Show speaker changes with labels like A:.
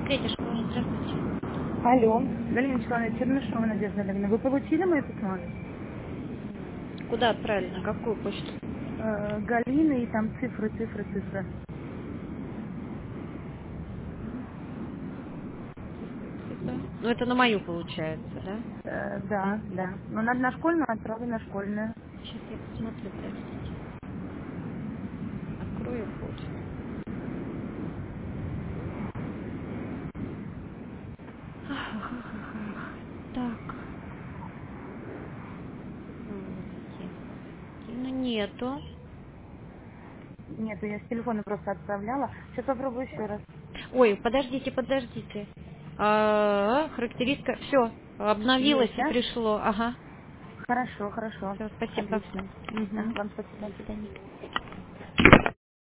A: Третья школа, здравствуйте.
B: Алло, Галина Николаевна Чернышова, Надежда Олеговна. Вы получили мое письмо?
A: Куда отправили? На какую почту?
B: Галина и там цифры.
A: Цифра. Ну, это на мою получается, да?
B: Да. Но надо на школьную, отправлю на школьную.
A: Сейчас я посмотрю, подождите. Открою почту. Ах. Так. Ну, нету.
B: Нет, я с телефона просто отправляла. Сейчас попробую еще раз.
A: Ой, подождите. Характеристика. Все, обновилось
B: Есть,
A: и
B: да?
A: пришло. Ага.
B: Хорошо.
A: Все, спасибо.
B: Отлично.
A: Угу.
B: Вам
A: До
B: спасибо.
A: свидания.